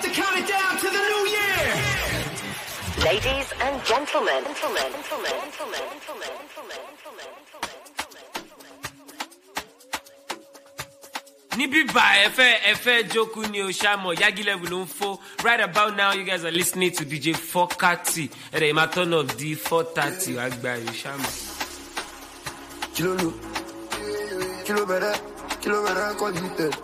to count it down to the new year. Ladies and gentlemen. Nibi ba Efe Joku ni Oshamo Yagi level on 4. Right about now, you guys are listening to DJ 430 at the marathon of the 430. Agba Oshamo. Kilo better, call you dead.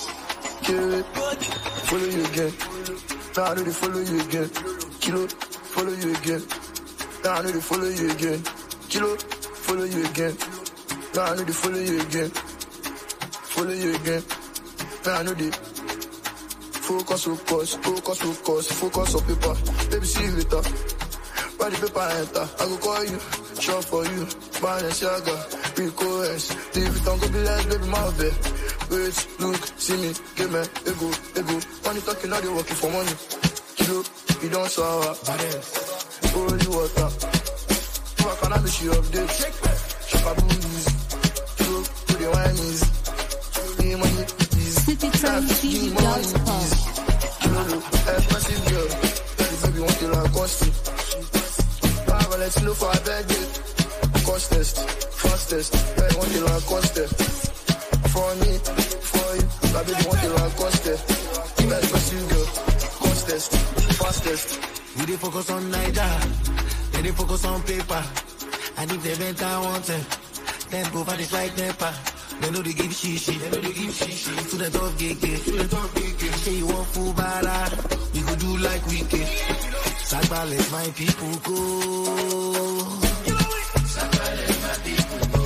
Follow you again. Now I know they follow you again. Kilo, follow you again. Now I know they follow you again. Kilo, follow you again. Now I know they follow you again. Follow you again. Now I know they focus on paper. Baby, see you later. By the paper enter, I go call you. Shop for you. Balenciaga, Rico S. Leave it on, go be less, baby, my bed. Wait, look, see me, give me, ego. Money talking, now they working for money. Kilo, you don't sour. Holy water. If I can't be she update. Shakaboonies. Kilo, to the wine is. Money is. City Time TV Gospel. Kilo, expensive girl. The baby want to like cost. I will let you know for a bad day. Cost test, fastest. I want to like cost. For me, for you. I baby want to like cost. Expensive girl. Cost test, fastest. We dey focus on Niger, they focus on paper. And if they bent I want it, then go for the strike nepa. They know they give shishi, to the top gig, say you want full bala, we go do like we can. Sagba let my people go. Sagba let my people go.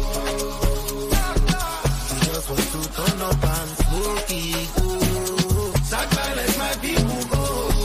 We just want to turn up and smoke it go. Sagba let my people go.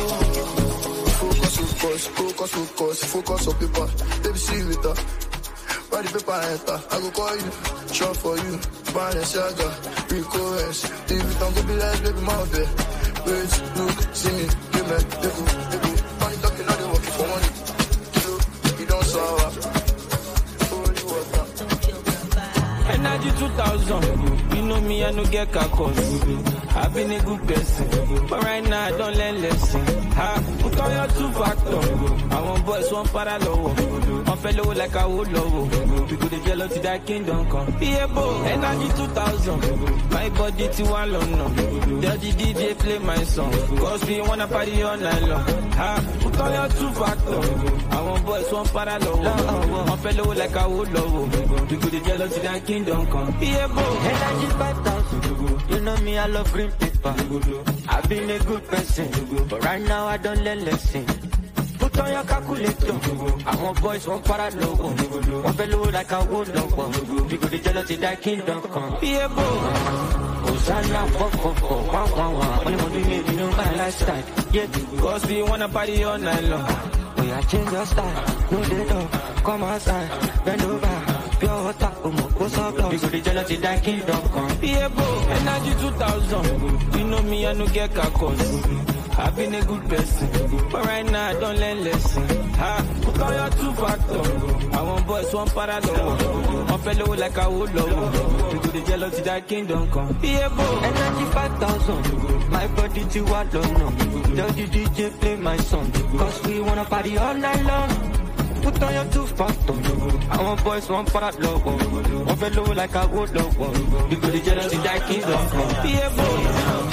Focus on paper. Baby, see you later. By the paper enter, I go call you. Shop for you. Balenciaga, Rico S. Leave it on, go be less, baby, my bed. Wait, look, see me, give me, ego. Money talking, now they working for money. Kilo, you don't sour. Holy water. Energy 2000, you know me, I no get cacos. I've been a good person, but right now I don't learn lesson. Put on your 2-factor. I want boys, one parallel. One fellow like a wood low. We go to jello to that kingdom come. Yeah, boy, Energy 2000. My body to one long. Tell the DJ play my song. Cause we wanna party all night long. Put on your 2-factor. I want boys, one parallel. One fellow like a wood low. We go to jello to that kingdom come. Yeah, boy, Energy 5000. You know me, I love green paper. I've been a good person, but right now I don't learn lesson. Put on your calculator. I want boys, one parallel. One fellow like a wood logo. We go to jealousy that kingdom come. Yeah, boy. Hosanna, only want to make you know my lifestyle. Yeah, cause we wanna party all night long. We are change your style. No data, come outside, bend over. Pure water, what's up, we go to jealousy that kingdom come. Yeah, boy, Energy 2000. You know me, I no get cacos. I've been a good person, but right now I don't learn lesson. Put on your 2-factor. I want boys, one parallel. One fellow like a wood low. We go to jealousy that kingdom come. Yeah, boy, Energy 5000. My body to what don't know. Tell the DJ play my song. Cause we wanna party all night long. Put on your 2-factor. I want boys, one parallel. One fellow like a wood low. We go to jealousy that kingdom come. Yeah, boy.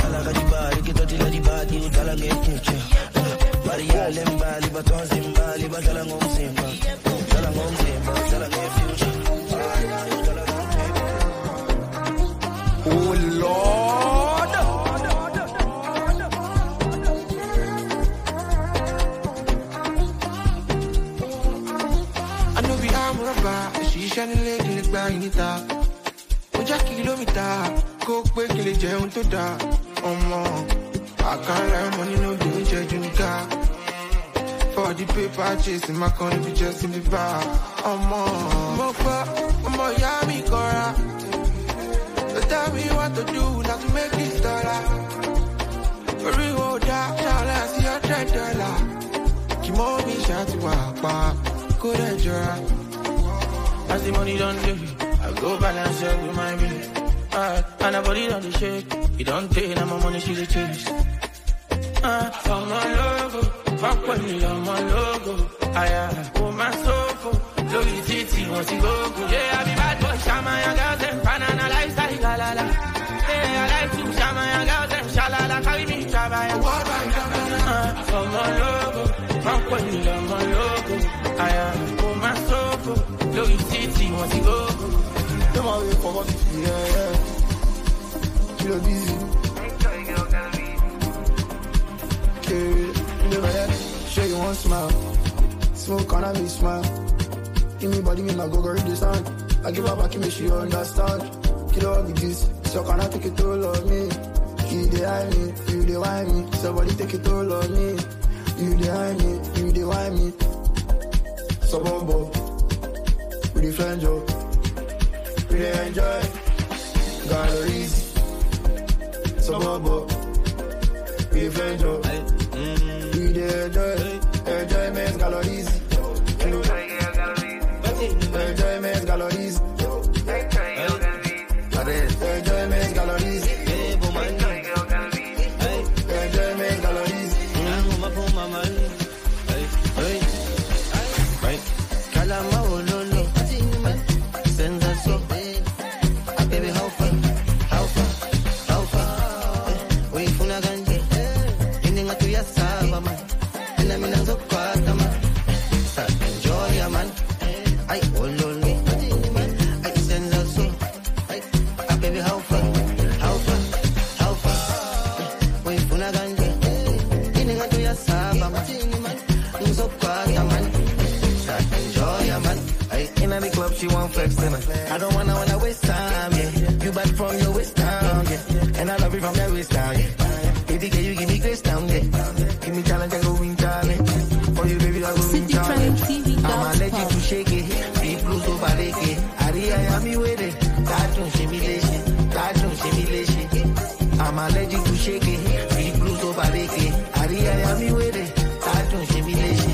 Oh Lord, I know we are rubber. She shining leg in the ground in the Oja kilometer, go quick in the jail to die. Oh man, I can't let money no do Junica. For the paper chasing my corner, be just in the bar. Oh man, Mofa, Yami Cora. So tell me what to do not to make this dollar. Reward that, shall I see your $10? Kimomi shot to Wapa, good enjoy. As the money don't do, I go balance up with my bill. And her body don't shake. You don't pay, now my money she the chase. I'm a logo, fuck with me, I'm a logo. I oh my soul, Louis Titi, wants to go. Yeah, I be bad boy, Shama, and girls, and banana lifestyle, la la la. Yeah, I like to Shama, and girls, and shalala, carry me, travel. I'm a logo, fuck with me, I'm a logo. I oh my soul, Louis Titi, wants to go. Come on, for what? Yeah. You're busy. Show you one smile. Smoke on me smile. Give me body, me my go read the sound. I give her back, me she understand. Kill all with this, so can I take it all on me? You dey hide me, you dey wine me. Somebody take it all on me. You dey hide me, you dey wine me. So bombo, we dey friend job, we dey enjoy. Got no easy. So bombo, we dey friend job. We dey enjoyment calories. Enjoyment calories. Enjoyment calories. Enjoyment calories. Kalama ololo, senda so. Baby, how far? We funa ganje. Indinga tu ya saba man. Ina mina zokwata man. Sa enjoy ya man. Ay ololo, ay senda so. Baby, how far? We funa ganje. Indinga tu ya saba man. Zokwata man. In the club, she want flex tonight. I don't wanna waste time, yeah. You back from your waist down, yeah. And I love you from your waist down, yeah. Baby, can you give me grace down, yeah. Give me challenge, I go win challenge. For you, baby, I go win challenge. I'm allergic to shake it. Deep blue so bareke. Aria, I'm with it. Tattoo simulation. I'm allergic to shake it. Deep blue so bareke. Aria, I'm with it. Tattoo simulation.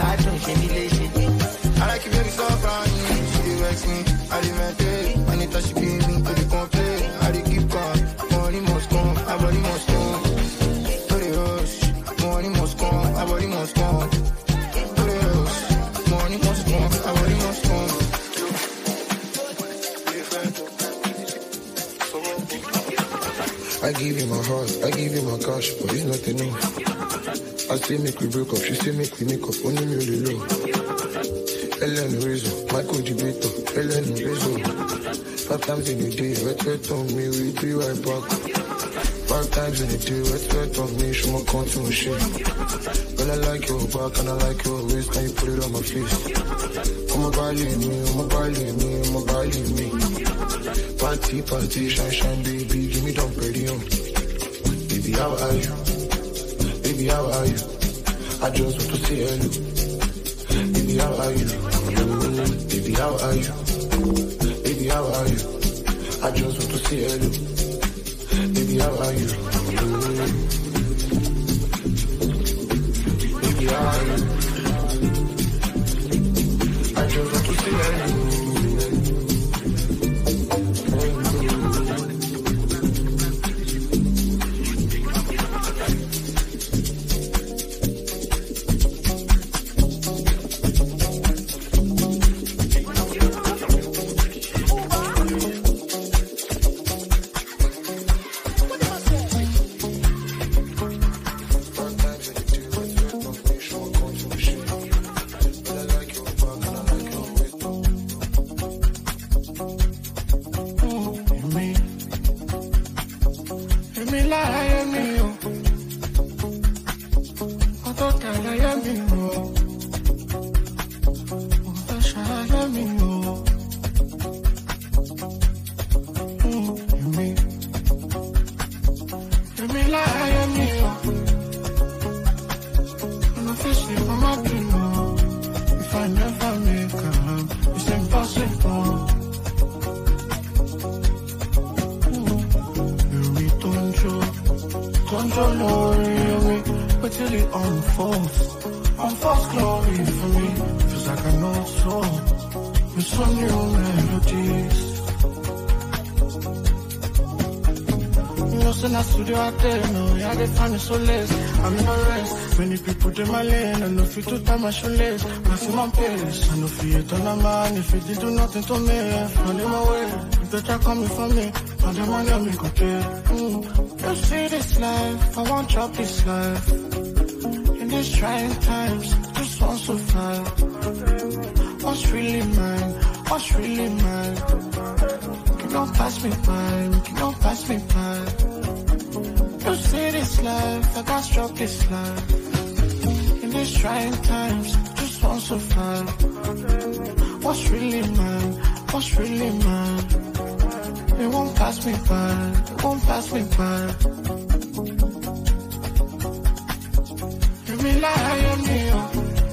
I like you very soft on me. She vex me, I demand anytime she beat me, I dey complain. I dey keep calm, money must come, our body must come. To the rush, money must come, our body must come. To the rush, money must come, our body must come. I give you my heart, I give you my cash, but it's not enough. I say make we break up, she say make we make up, only me only low. Ellen Rizzo, Michael Debater, Ellen Rizzo. 5 times in a day, wet on me, we be right back. 5 times in a day, wet on me, show my contour shit. Well, I like your back and I like your waist, can you put it on my face? I'ma believe me. Party, shine, baby, give me down pretty on. Baby, how are you? I just want to say hello. Baby, how are you? Baby, how are you? I just want to say hello. Baby, how are you? Baby, how are you? I just want to say hello. in a studio out there, no, yeah, they find me so less. I'm in a rest. Many people in my lane, I know fit to tie my shoelace. I see my pace, I know fit on a man. If it do nothing to me, find them away. If they try coming for me, find them on them, me go pay. You see this life, I won't drop this life. In these trying times, just want to survive. What's really mine? What's really mine? You don't pass me by, you don't pass me by. You see this life, I got struck this life. In these trying times, just want to survive. What's really mine? What's really mine? It won't pass me by, it won't pass me by. You be lying me up.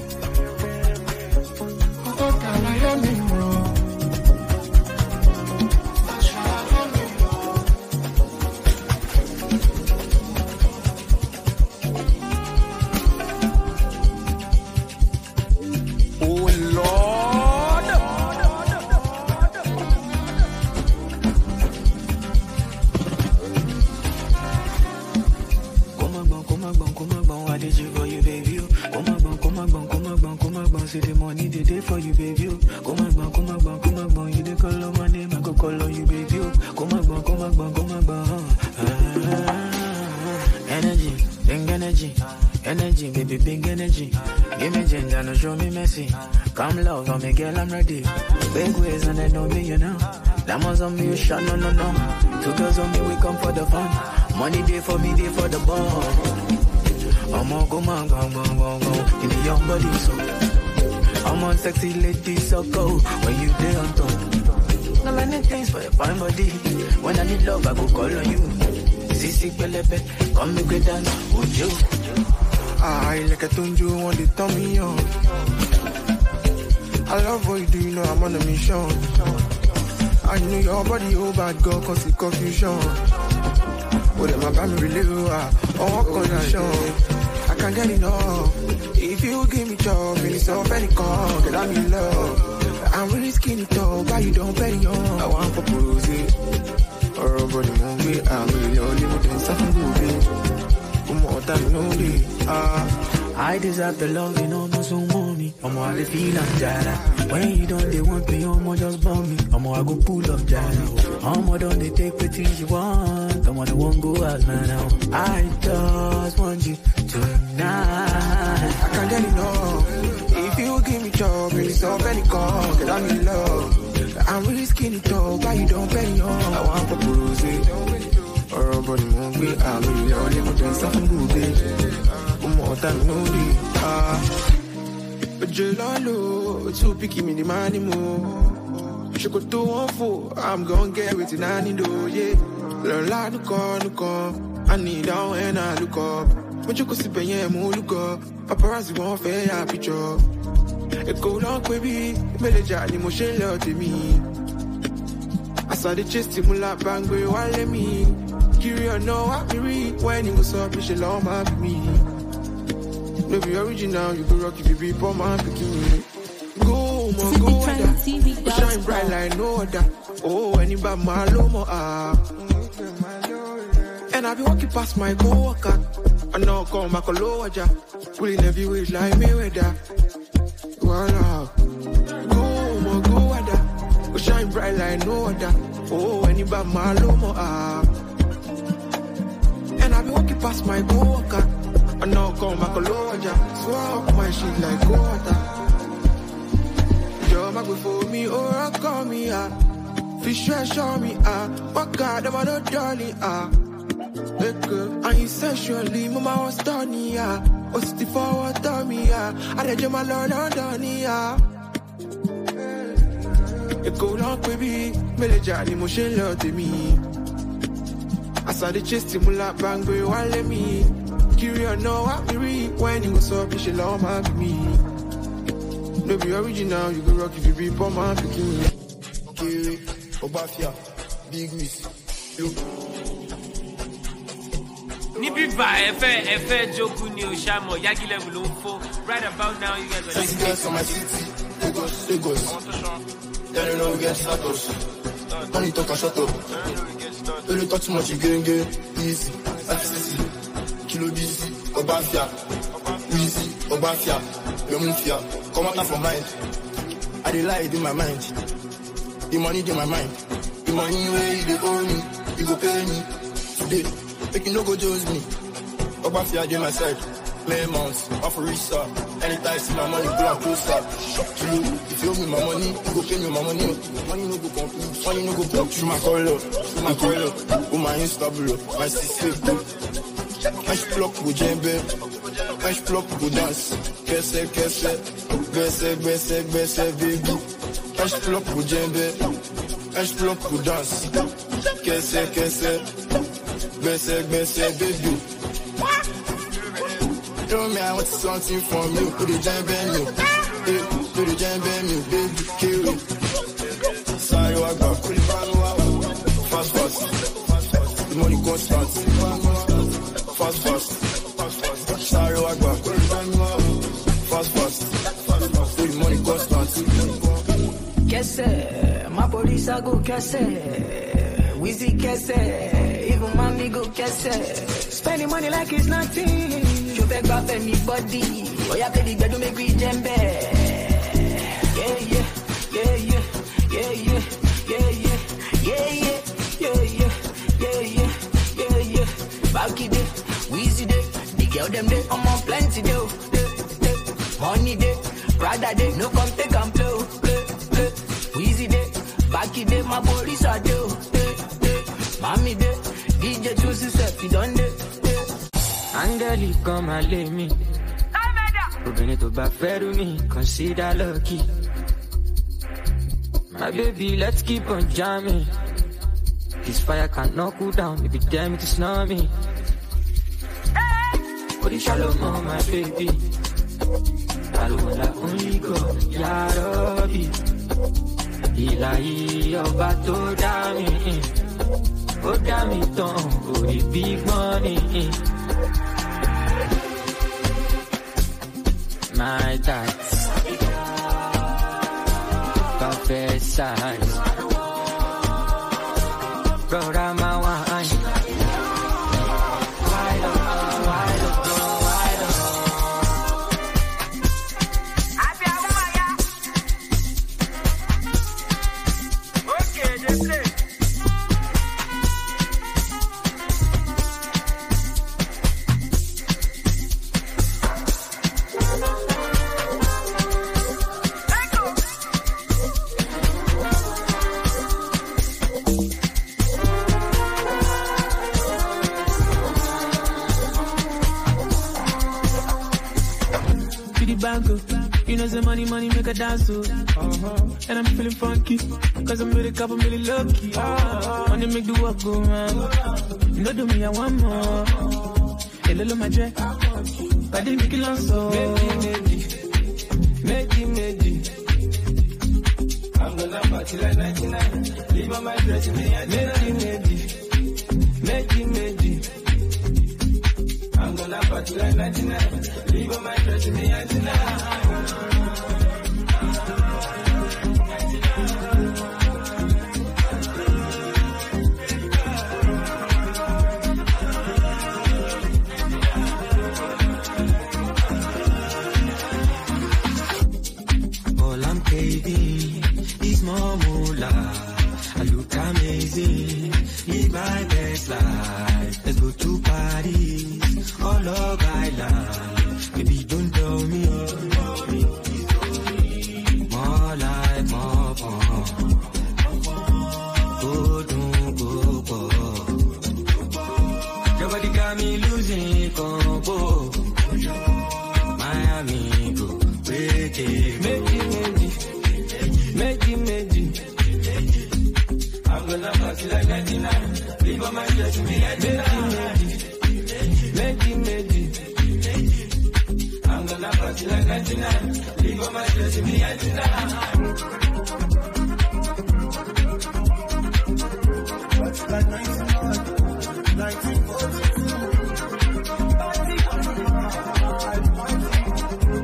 Oh, God, I am me wrong. See the money they day for you, baby. Come on, you dey call on my name, I go call on you, baby. Come on. Energy, big energy, baby, big energy. Give me ginger, no show me messy. Come love on me, girl, I'm ready. Big ways and they know me, you know. Diamonds on me, you shot, no. 2 girls on me, we come for the fun. Money day for me, day for the ball. I'm on, come on, in the young body, so. I'm on sexy lady, so cold when you there on top. No many things for your fine body. When I need love, I go call on you. Sisi Pelebe, come make a dance, would you? I like a tunju on the tummy on. I love what you do, you know I'm on a mission. I know your body, oh bad girl, cause it's confusion. But then my family live, all condition. I can't get enough. If you give me job, and it's all very call, that I'm in love. I'm really skinny tall, but you don't pay on. I want to propose it. Or body movie, I'm really only with something good. More time, no day. I deserve the love, you know, so mommy. I'm all the feel like Jada. When you don't, they want me, I'm just bomb me. I'm all I go pull up Jada. I'm all don't they take the things you want. I'm all the one go out, man. Now I just want you tonight. I can't get enough. If you give me job, and it's all very call, that I'm in love. I'm really skinny tall, but you don't pay on. I want to propose it. Or body movie, I'm really only with something good. More time, no day. But Jelalo, too picky me the money more. She go to one fool, I'm gonna get with it, I need to, yeah. Learn like no call. I need down when I look up. But you could see me, yeah, more look up. Paparazzi won't fair picture. It go long, baby. Meleja, the motion love to me. I saw the chest, you like bang, but you want let me. Curious, no, I can read. When you was up, you should love my me. No be original, you go rock if you be poor man picking. Go, man, go, go shine bright like no other. Oh, anybody, my lomo, And I be walking past my co-worker. I know come back a lower jaw. Pulling heavyweight like Mayweather. Voila. Go, man, go, other. Go shine bright like no other. Oh, anybody, my lomo, And I be walking past my co-worker. I know come back a lower jaw. Swap my shit like water. Yo, my go for me, or call me, Fish show me, what God, I'm not dolly, And you sexually, mama was done, What's the forward, dummy, I read you my lord, It go long, baby, Meleja, emotion, love to me. I saw the chest, him like bang, but you want let me. Curious, no, I be read. When you was up, you should love my me. No be original, you go rock if you be poor man picking. Kiri, Obafia, Big Miss, you. Nibiba, Efe, Joku, Ni Oshamo, Yagi level info. Right about now, you guys are listening. Guys from my city, Lagos. Then you know we get status. Money talk and shut up. Don't you talk too much, you get easy. FCC, Kilo busy, Obafia, Easy, Obafia, Yomufia. Come out from mind. I dey lie in my mind. The money in my mind. The money where you dey owe me, you go pay me today. Make you no go judge me. Obafia dey my side. Play months, off a research. Anytime see my money, go and closer. True, if you owe me my money, you go pay me my money. Money no go complete, money no go block. Through my color, oh my Insta, my sister. Mash block go djembe, mash block go dance. Kese, baby. Mash block go djembe, mash block go dance. Kese, baby. Tell me I want something from you. Put the jam bang you. Put the jam bang you, baby. Kill it. Sorry, I got pretty fast. The money constant. Fast. Sorry, I got pretty fast. The money constant. Kese, my police I go kese. Wheezy kese, even mommy go kese. Spending money like it's nothing. You beg off anybody. Oh, yeah, baby, better make me jembe. Yeah. Balky day, Weezy day. The girl them day, I'm on plenty day. Money day, Prada day. No come take and play. Weezy day, Balky day, my police are day. Mommy day, DJ choose yourself, you done day. Angeli, come and lay me. Obìnrin tó bá fẹ́rù mi, consider lucky. My baby, let's keep on jamming. This fire cannot cool down, if you dare me to snub me. Body shallow, my baby. Alula only go, ya Rabbi. Ilahi ọba tó dá mi, ó dá mi tán, orí big money. My thoughts, confess, brother, my wine. Wide up. Okay, just say. You know the money make a dance to. And I'm feeling funky, cause I'm with a couple really lucky. Money make the work go round. You know do me I want more. A little my jack, but they make it long so. Maybe. I'm gonna party like 99. Leave on my dress in me. Maybe. I'm gonna party like 99. Leave on my dress in me. All I'm craving is more moolah. I look amazing, live my best life. Let's go to Paris, all over Island. Baby, don't tell me. More life, more fun. Go, don't go. Your body got me losing control. Miami, go, break it. Make it. I'm gonna party like 99. Leave on my dress, me at 99. Make it. I'm gonna party like 99. Leave on my dress, me at 99. Party like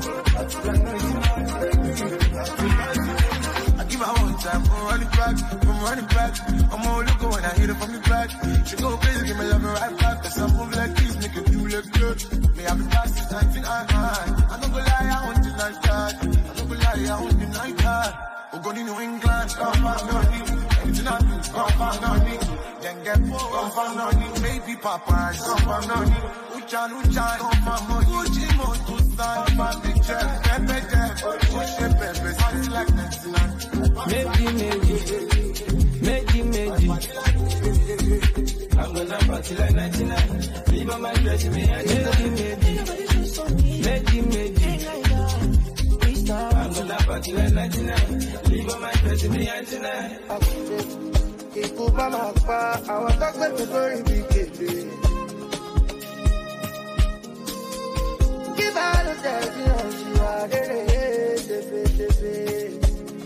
1942. I give her one time, run it back. I'm running back. I'm all looking when I hit it from the back. She go crazy, give me love right back. Cause I'm moving like this, make it do look good. Me, I've been past this 19, I don't go lie, I want to like that. I don't go lie, I want to like that. We're going to New England, come find on me. Anything I do, come find on me. Then get poor, come find on me. Baby Papa, come find on me. Uchan, come find on me. Uchimo, Tusan, come find me. Pepe, Pepe, sounds like 99. I'm gonna party like 99. Leave on my dress, me, I'm gonna party like 99. Leave on my dress, me, 99. People, mama, pa, I want to talk about the very big. Give out of that, you know, she are the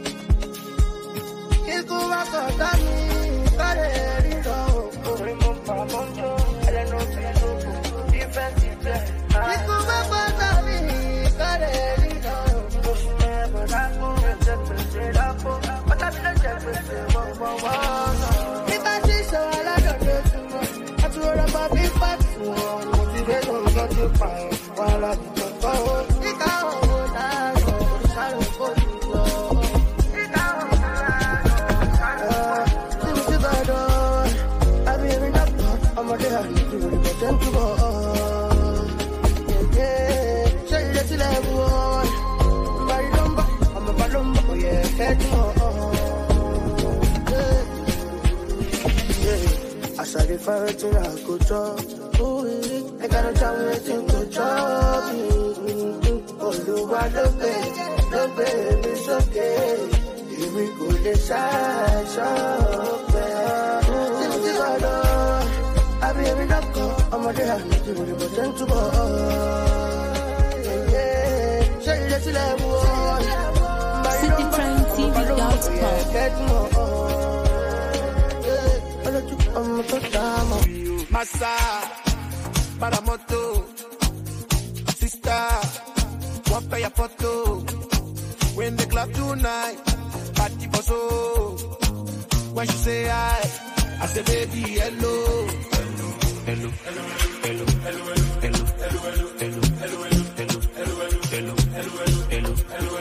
you go back on me, got it, you know. Remember, I don't know, defense, you go back on me, got it, you know. But I'm going to check it up, but I'm going to check it up. If I see so, I don't know too much. I told her about big facts, motivation, got to find, while I don't go. You can't hold on, I don't go to go. I'm a day, I need to really pretend to go on. Yeah, say let's let go on. I'm a balumba, oh yeah, head on. Yeah, I saw the fire to I could drop. I gotta tell me anything to drop. Oh, you are the baby, it's okay. Here we go, let's shine, I be every up, I'm a day, I need to really pretend to go. Yeah, say let's let go on. CityTrineTV.com. Massa, Paramoto, sister, one pay a photo. When the club tonight, party for so. When she say I say baby hello. Hello, hello, hello, hello, hello, hello, hello, hello, hello, hello,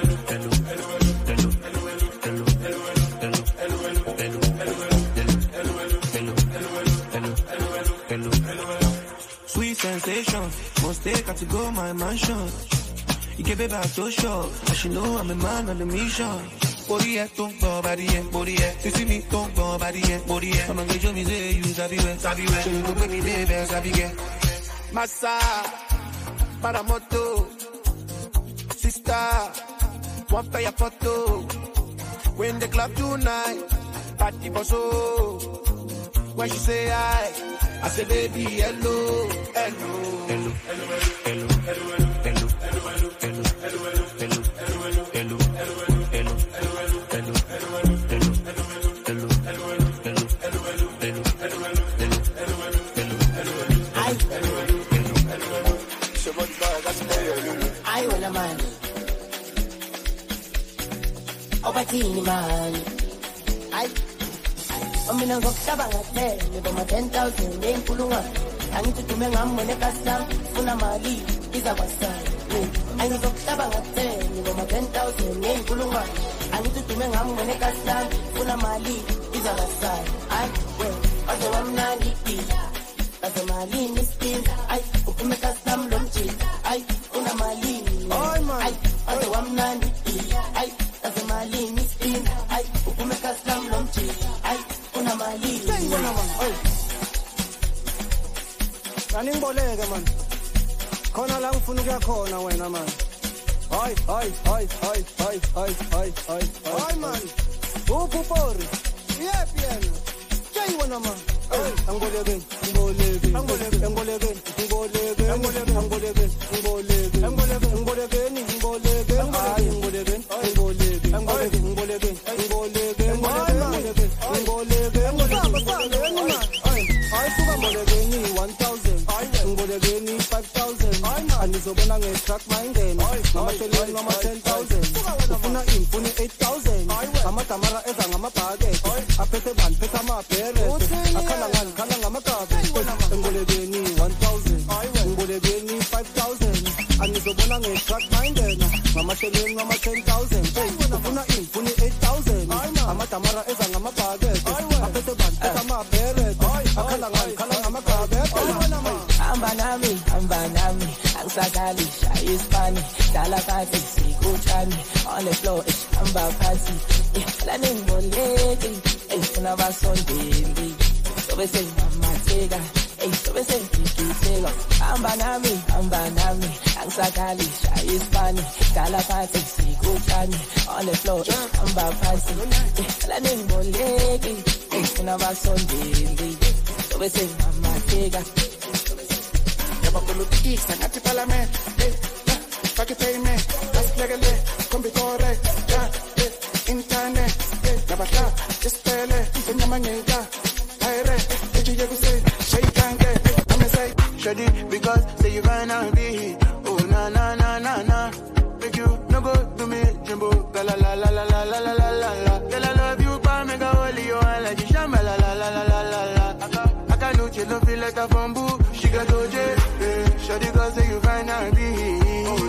hello, hello. Sweet sensation, must take her to go my mansion. You give it back so sure, I should know I'm a man on the mission. Body don't go body body you see me don't go body body I'm gonna show me say you sabi well so you go bring me baby sabi get Massa Paramoto sister one pay a photo when the club tonight party for so when she say I say baby hello hello hello hello hello hello hello hello I want a man. Oh, but he man. I'm in a box about 10,000 name Pulunga. I need to do my mom when I cast down. Funamali is our side. I need to box about 10,000 name Pulunga. I need to do my mom when I cast down. Funamali is our side. I will. Also, I'm not eating. As a Mali miskin, I open my custom lunchy. I una Mali. I as a woman, I as a Mali miskin, I open my custom lunchy. I una Mali. Running bolega man. Kona lang funu kya kona wena man. Oi man. Upupori. Yep. Jai wana man. Angolegen. aphethe bani phethe amabhere akhala ngamagabe engibolekeni 1000 ngibolekeni 5000 angizobona nge-truck minded ngamasheleni ngama-10,000 ufuna ini ufuna 8,000 amadamara eza ngamabhakede aphethe bani phethe amabhere akhala ngamagabe hamba nami angisakali shaya isipani dala kahle sikutshani on the floor hamba phansi lana ngiboleki ngifuna basondeli sobe sengamateka sobe sengigiteka hamba nami angisakali shaya isipani dala kahle sikutshani on the floor hamba phansi lana ngiboleki ngifuna basondeli sobe sengamateka Politics, not the parliament. Fuck it, payment. That's legally. Come be correct. Internet. Nabata. Just spell it. In the manega. Hire. Did you ever say? Shake and get. I'm a say. Shady. Because say you find out be. Oh, na. Make you no go to me. Jimbo. La la la la la la la la la la. Girl, I love you. Pa mega holy. You are like shamba. La la la la la la la. I can't do you. Don't feel like a bamboo. She got OJ. Shawty cause say you find out be. Oh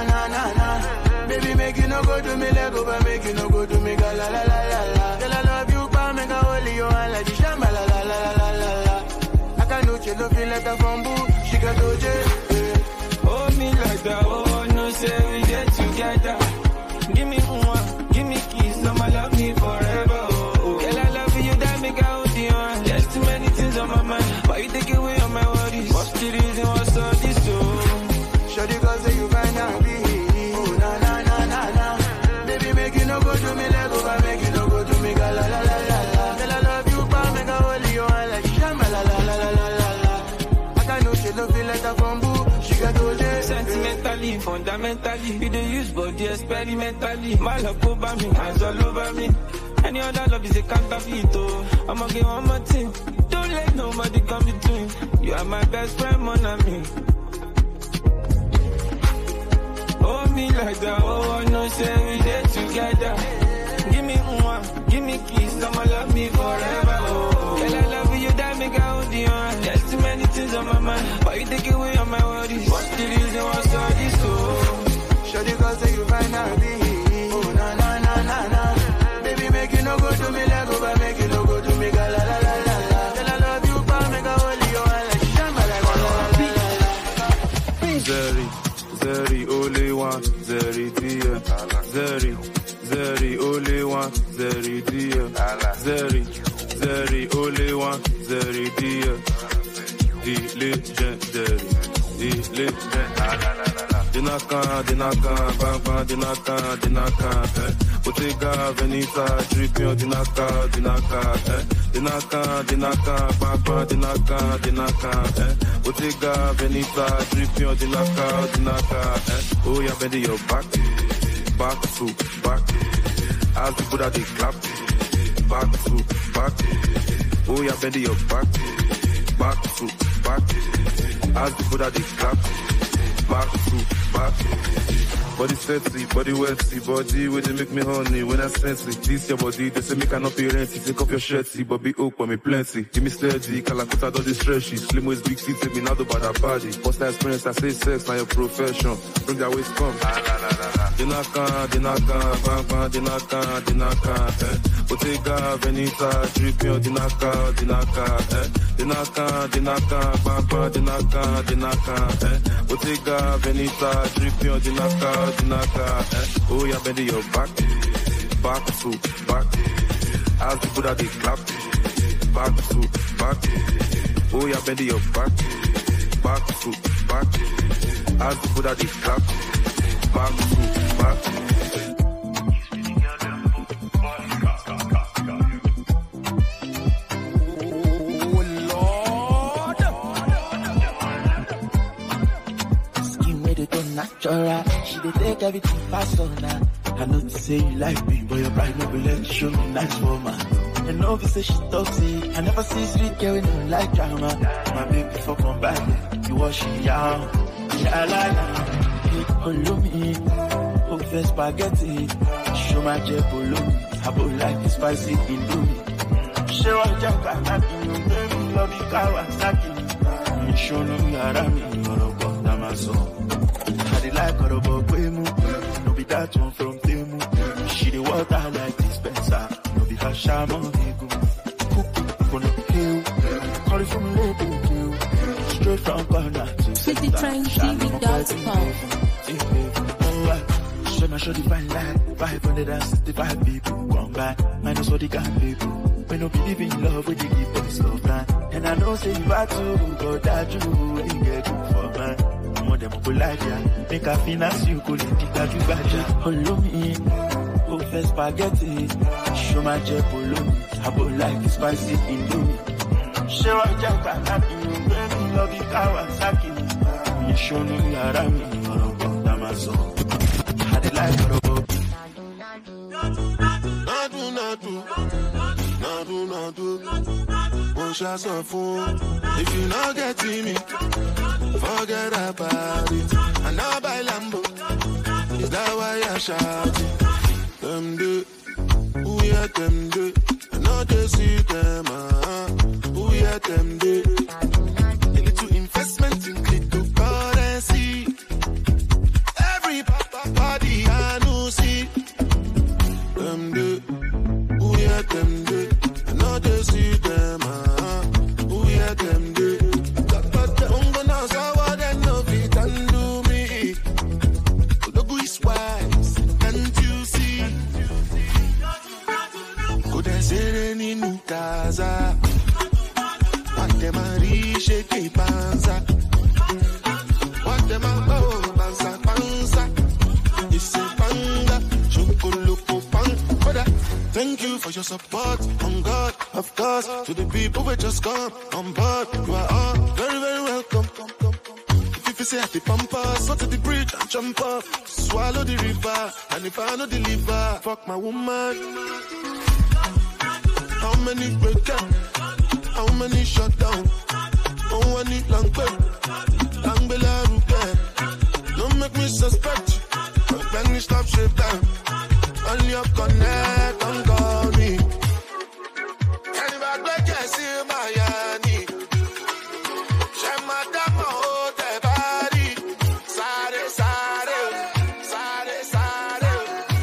na. Baby make you no go to me let go, but make you no go to me la la la la la. Girl I love you, pa make a holy you and like the shamba la la la la la la. I can't do you, don't feel like a bamboo. She got OJ. Hold me like that, oh no say we get together. Give me one, give me kiss, I'ma love me forever. Oh, girl I love you, that make I hold you on. There's too many things on my mind, why you take away all my worries? What's the reason, what's all this so? Shawty cause say you find out be. Oh na. Baby make you no go to me let go, but make you no go to me la la la la la. Girl I love you, pa make a holy you and like shamba la la la la la la. I can't know she don't feel like a bamboo. She got OJ. Sentimentally, fundamentally, we dey use body experimentally. My love over me, hands all over me. Any other love is a counterfeit, oh. I'ma get one more thing. Don't let nobody come between. You are my best friend, mon ami. Hold me like that, oh, I know say we there together. Give me one, give me kiss, I'ma love me forever, oh. Girl, I love you, that make I hold you on. There's too many things on my mind, why you take away all my worries? What's the reason, what's all this, oh? Shawty cause say you find out be. Oh na. Baby make you no go to me let go, but make you no go to me la la la la la. Girl I love you, pa make a holy you and like shamba la la la la la. Zeri, only one, Zeri dear. Zeri, only one, Zeri dear. Zeri, only one, Zeri dear. The legendary. Dinaka, Bottega, Veneta, Trippion, Dinaka, Bottega, Veneta, Trippion, Dinaka, oh yeah, bend your back to back, as the Buddha they clap, back to back, oh yeah, bend your back to back, as the Buddha they clap, back to back. Body sexy, body wetty, body where they make me honey when I sense it. This your body, they say me cannot be renty. Take off your shirty, but be open me plenty. Give me steady, Calacuta don't distress you. Slim waist, big feet, take me now about that body. What's that experience? I say sex, now your profession. Bring that waist, come. Dinaka, Bottega, Veneta, Trippion, Dinaka, Bottega, Veneta, Trippion, Dinaka, oh yeah, bend your back to back, as the Buddha they clap, back to back, oh yeah, bend your back to back, as the Buddha they clap, back to back. Natural, she dey take everything personal. I know to say you like me, but your pride no be let show me nice woman. And no be say she toxic. I never see sweet girl with no like drama. My baby fuck on back, you wash it out. Yeah, I like her. Follow me, over spaghetti. Show my jet below me. I both like the spicy indomie. Show a jack, I'm not you, baby, love you, Kawasaki. You show no yara me, or a Damaso. I did like her about Quemu, no be that one from Temu. She the water like dispenser, no be her shaman, Ego. Gonna kill, call it from Lady Kill, straight from Ghana to citytrendtv.com. I show the fine line, 565 people come by, minus what they can people. When no believe in love, we give them stuff, man. And I know say you are too, but that you ain't get good for man. More than polite, make a finance you could that you got ya. Follow me, go for spaghetti, show my jet, follow me. I would like spicy indomie. Show a jack, I'm happy, baby, love you, Kawasaki. You show no yara me, or a Damaso. Like nadu. One shot of food. If you not getting me, forget about it. And now by Lambo, is that why I shout it? Them do, who ya them do? I know they see them, who ya them do? A little investment in cryptocurrency. Every body I know see them do, who ya them do? I know they see them, who ya them do? I'm gonna sour them no fit and do me. The good is wise, can't you see? Could I say any new casa? What them a riche que panza? What them a go panza panza? It's a panga, chocolate panga. Thank you for your support, on God, of course. To the people who just come on board, you are all very, very welcome. If you say I the pampas, go to the bridge and jump up, swallow the river, and if I no deliver, fuck my woman. How many break up? How many shut down? Oh, I need long bell, don't make me suspect. When you stop shit down, only up connect and call me. Anybody can see my yanni. Share my demo, the body. Sare, sare, sare, sare.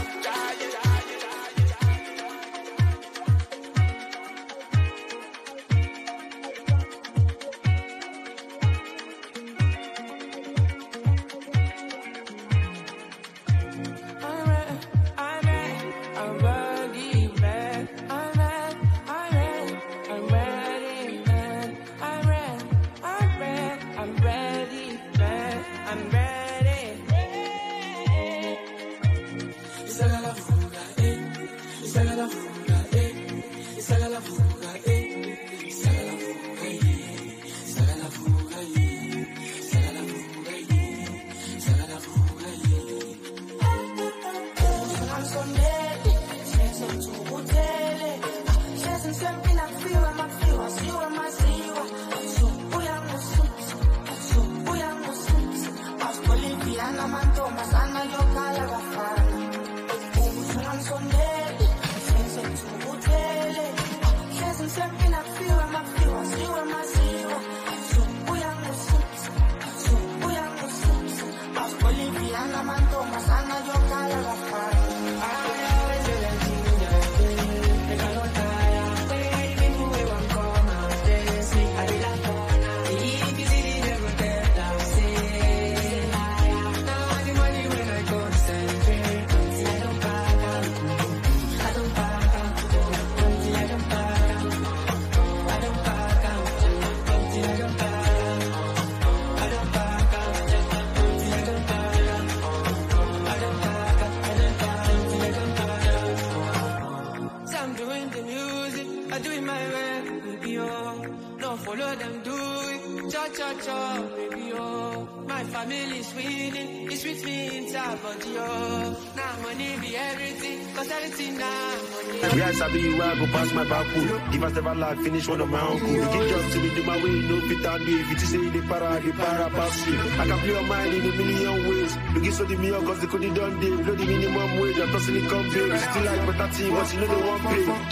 Yes, I be you, I go past my back. Give us never like finish one of my uncle. Give jobs to me, do my way, no fit and do. If you say the para pass you. I can play your mind in a million ways. Look at so the million cause they couldn't done day. Blow the minimum wage, I'm tossing it come pay. Still like better team, but you know they won't pay.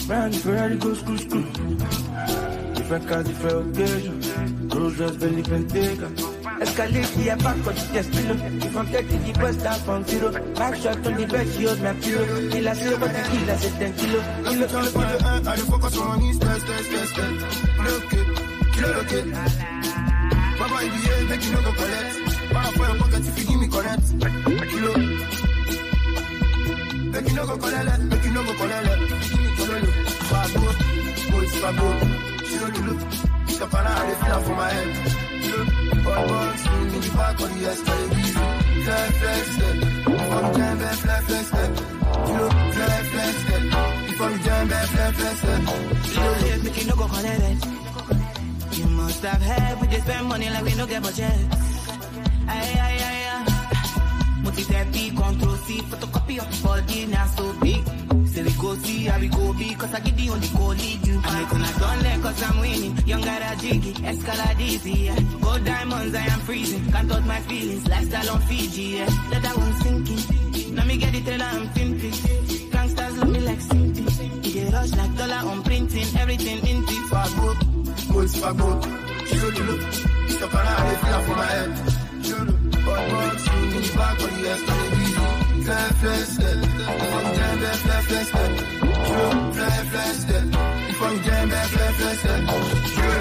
Brand Ferrari go screw. Different cars, different occasions. Rolls Royce, Bentley, Bentayga. Escalate the back of the below. If I'm taking the bus down from zero, back shot on the bed, she holds my pillow. Kill a silver, but the kill us 10 kilo. I focus on these step. Look it. Baba, if you ain't make you no go collect. Baba, for your pocket, if you give me correct. Kilo. Make you no go collect. Give me collect. Fabo. Kilo. Stop and I feel for my head. All boys in the back of the escalator. Flex. Before we jam back, flex. Kilo, flex. Before we jam back, flex. Kilo, make you no go collect. You must have heard we just spend money like we no get budget. Aye. Multi-therapy, control C, photocopy of the body, now so big. Say we go see how we go big, cause I get the only goal lead you. I'm making a done leg cause I'm winning. Young guy that jiggy, escalade easy, yeah. Gold diamonds, I am freezing. Can't touch my feelings, lifestyle on Fiji, yeah. Let that one sinking. Now me get the trailer, I'm pimping. Gangsters love me like Simpy. You get rush like dollar on printing, everything in the Fabo. Kilo. Stop and I feel for my head. Kilo. All boys in the back of the escalator. Flex. Before we jam back, flex. Kilo. Flex. Before we jam back, flex. Kilo.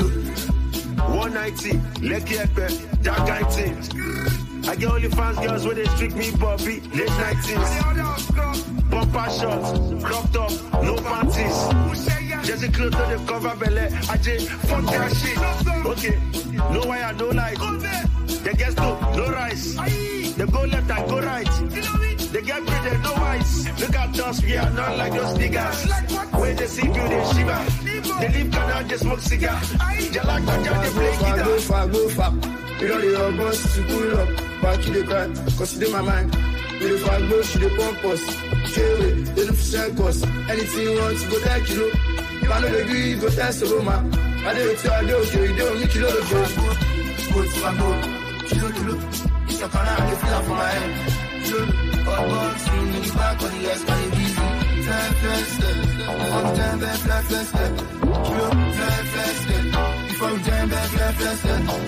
190, Lekki Ekpe, that guy things. I get only fans girls where they streak me Bobby, late 90s. Bumper shots, cropped up, no panties. Just a clothes on the cover belly. I just fuck that shit. Okay, no wire, no light. They get no rice. They go left and go right. They get bread, no ice. Look at us, we are not like those niggas. When they see you, they shiver. They leave Canada, they smoke cigar. They like to they play guitar. Go far. You know the old boss to pull up. Back in the car, cause it in my mind. You the far go, she the pump us. K-way, they look for shank us. Anything you want, go that kilo. I know they agree, go test the Roma. I don't tell you, okay, they don't make you know the joke. Go. Kilo. Stop and I feel for my head. Kilo. All boys in the back of the escalator. Flex. Before we jam back, flex. Kilo. Flex. Before we jam back, flex.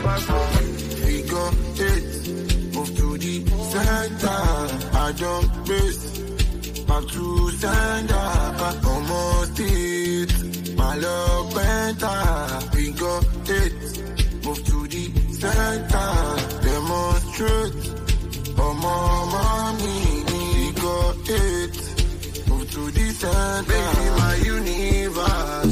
Figure 8, move to the center. I don't miss my true sender. Almost it, my love penta. Figure 8, move to the center. Demonstrate, more money. Figure 8, move to the center. Baby, my universe.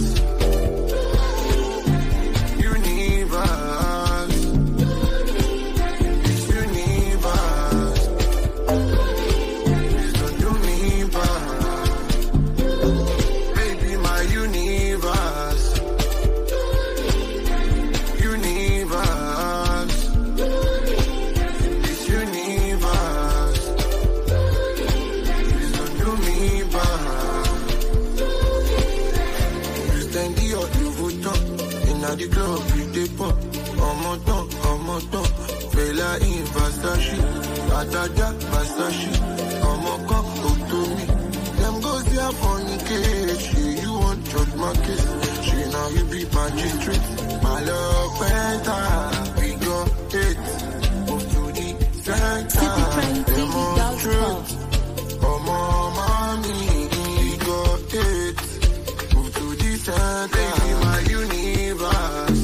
The club with the pop, on my top, Bella in Versace, Atada Versace, on my cup, to me. Them go see a funny case, you want judge my case, she now you be magistrate, my love penta, we go 8, move to the center, demonstrate, more money, we go 8, move to the center, my universe.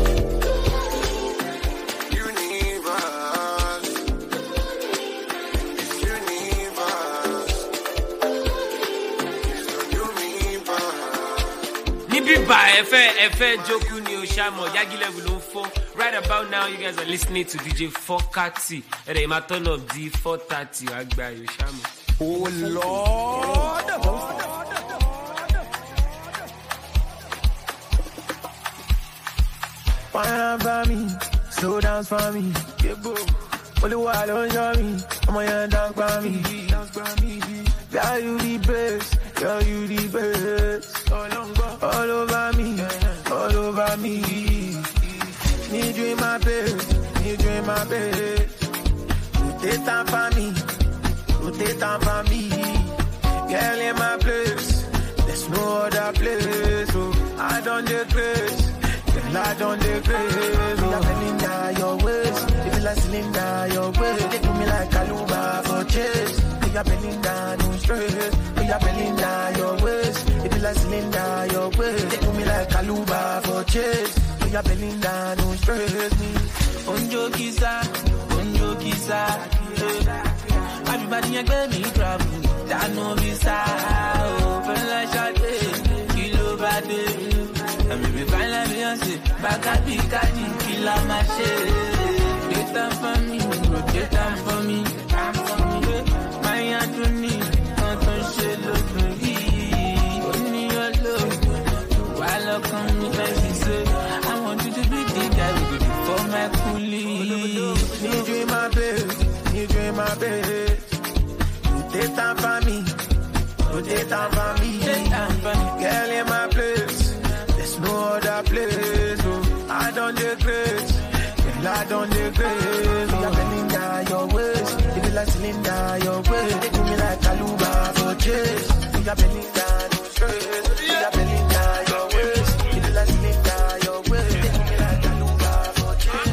Efe Joku ni Oshamo, Yagi level on 4. Right about now, you guys are listening to DJ Fokati. And they might turn up the 430. Agba Oshamo. Oh Lord! Fire for me, slow dance for me. Only while on show me, I'm on dance for me. Girl, you the best. Girl, you the best. All over me. Need you in my bed. Rotate time for me. Girl in my place. There's no other place. I don't degrade. We are bending down your waist. If you like cylinder, your waist. They do me like Kaluba for chase. We are bending down no stress. We are bending down your waist. If you like cylinder, your waist. They do me like Kaluba for chase. We are bending down no stress. Onjo kisa. Everybody get me trouble. That no visa. Open like shawty. Kilo bade. And maybe fine like Beyonce. Back at the kaji. Killa my shit. They time for me. They time for me. My Anthony. Anton shit look me. Only your love. While I come me like she said. I want you to be the guy for my coolie. Need you in my bed. Need you in my bed. You take time for me. You take time for me. Girl in my place. There's no other place. Oh, I don't degrade. Girl, I don't degrade. We are bending down your waist. If you like cylinder, your waist. They do me like Kaluba for chase. We are bending down no stress. We are bending down your waist. If you like cylinder, your waist. They do me like Kaluba for chase.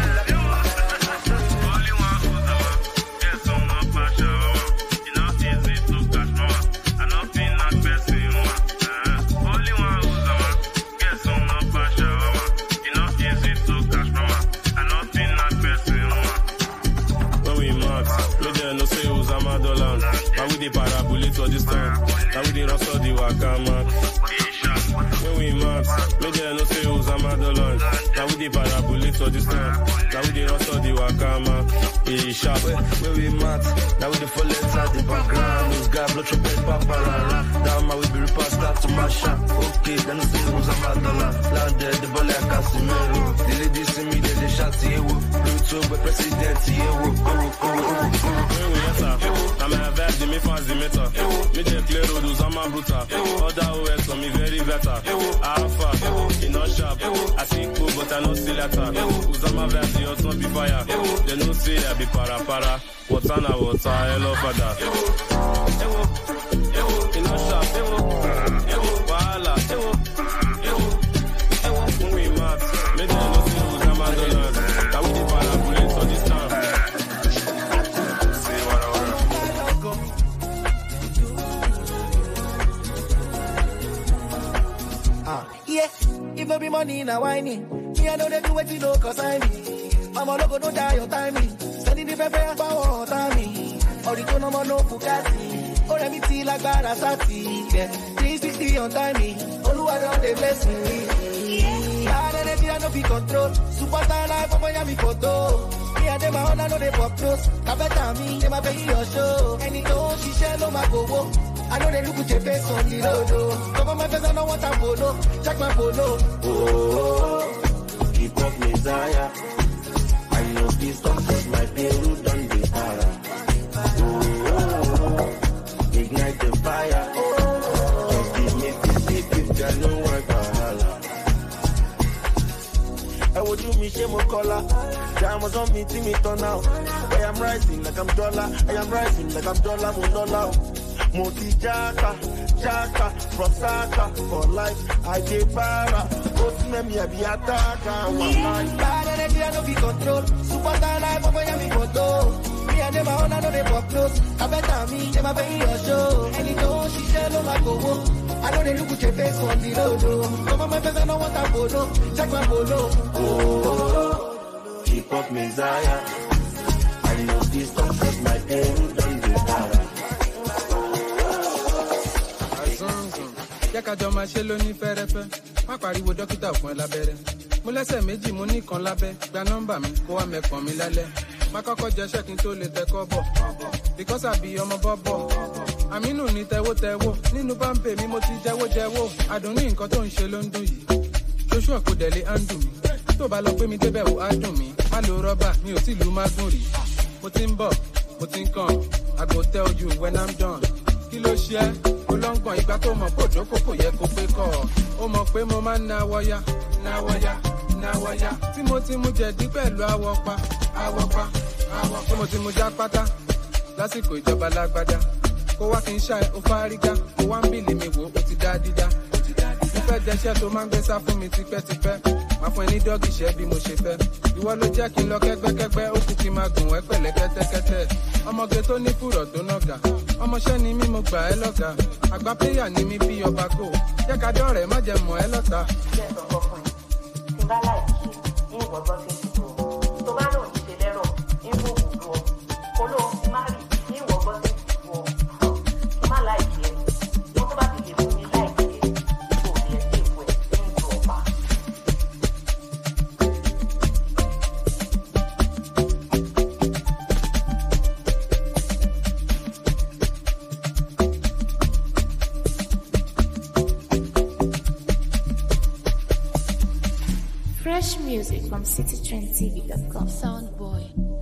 Now we the parabolic for this time. Now we the rustle the wakama. When we mad, me there no say who's a madolon. Now we the parabolic for this time. Now we the rustle the wakama. Sharp. When we mad, now we the full inside the background. Who's got blood trumpet paparara. Down my we be repass start to mash up. Okay, then no say who's a madolon. Landed the ball like Casimiro. The ladies see me, they shot here. Bluetooth with president here. I'm a verse, me fast the meter. Me just clear road, I'm a brutal. Other OS, so me very better. Alpha, he not sharp. I see cool, but I know still letter. Uzama verse, you not be fire. They no say I be para. Water na water, hello father. He not sharp. Wala. When we mad, me don't know say Uzama dollars. That we the parabolic for this time. Yeah, if no be money, now whining. Me, I know they do what you know, cause I me. Mama, no go, don't die your timing. Sending the paper, power, timing. Or the no more, no Bugatti. Or let me see like Barasati. Yeah, 360 on timing. All I don't, they bless me. I no be control. Superstar life, for Miami photo. Me and them, I know they pop close. Kabeta me, they my pay your show. And it don't, she share no my go. I know they look at your face on the road. Come on, my face, I know what I'm polo. Check my polo. Oh, keep up Messiah. I know this don't cause my payroll done the para. Oh, ignite the fire. Just give me the sleep if there no work bahala. I would do me shame of color. Diamonds on me, see me turn out. I am rising like I'm dollar. I am rising like I'm dollar, $1. Moti Jaka, from Saka, for life, I get para. Go to me, I be attacker, one life. Bad energy, I don't be control. Superstar life, for Miami photo. Me and them, I know they pop close. Kabeta me, they my pay your show. And it don't, she share no my go. I know they look at your face on the road. Come on, my face, I know what I'm polo. Check my polo. Oh, keep up Messiah. I know this don't cause my pain done the para. Jẹ́ ká jọ máa ṣe lóní fẹ́rẹ́fẹ́, má pariwo dókítà fún ẹ lábẹ́rẹ́. Mo lẹ́sẹ̀ méjì, mo ní kan lábẹ́, gba nọ́mbà mi kó wá mẹ́kàn mi lálẹ́. Má kọ́kọ́ jẹ ṣẹ́kin tó lè tẹ́kọ́ bọ̀, because àbí ọmọ bọ́bọ̀. Àmínú ní tẹ́wó, nínú báńpè mi mo ti jẹ́wó. Àdùn ní nǹkan tó ń ṣe ló ń dùn yìí. Ṣoṣù ọ̀pọ̀ dẹ̀lé á ń dùn mí. Tó bá lọ pé mi débẹ̀ wò á dùn mí. Má lo rọ́bà, mi ò tí ìlú mágùn rí. Mo ti ń bọ̀, mo ti ń kàn. I go tell you when I'm done. Kí ló ṣe é? Olóńgbọ̀n ìgbà tó mọ̀ kó jókòó kò yẹ kó pé kọ́ ọ. Ó mọ̀ pé mo máa ń náwọ́yá. Tí mo ti mu jẹ̀dí pẹ̀lú awọ́pa. Tí mo ti mu já pátá. Lásìkò ìjọba lágbádá. Kó wá kí n ṣá ẹ, ó fárígá. Kó wá ń bìlì mi wò ó ti dá dídá. Mo fẹ́ dẹ́ṣẹ́ tó máa ń gbé sá fún mi tipẹ́tipẹ́. Máa fún ẹ ní dọ́gì iṣẹ́ bí mo ṣe fẹ́. Ìwọ ló jẹ́ kí n lọ kẹ́gbẹ́kẹ́gbẹ́, ó kú kí n máa gùn ẹ́ pẹ̀lẹ́ kẹ́tẹ́kẹ́tẹ́. Ọmọge tó ní fùrọ̀ tó nàgà. Ọmọṣẹ́ ni mí mo gbà ẹ́ lọ́gà. Àgbà pléyà ni mí bí ọba kò. Jẹ́ ká dọ́rẹ̀ẹ́ má jẹ́ mọ̀ ẹ́ lọ́ta. Jẹ́ ìsọ̀kọ̀ fún ẹ. Tí n bá láìkí ní ìwọ̀gbọ́n tí ń dùn ọ́. Tó bá lòun ti ṣe lẹ́rọ̀, ń bò wù lọ. Olóhùn ti má rì ní ìwọ̀gbọ́n tí ń dùn ọ́. Tó má láìkí ẹ. Wọ́n tó bá ti lè mú mi láìkí ẹ. Kò ní lè ṣe ìwọ̀ ẹ̀ sí ìdùn ọ̀pá. Fresh music from citytrendtv.com. Soundboy.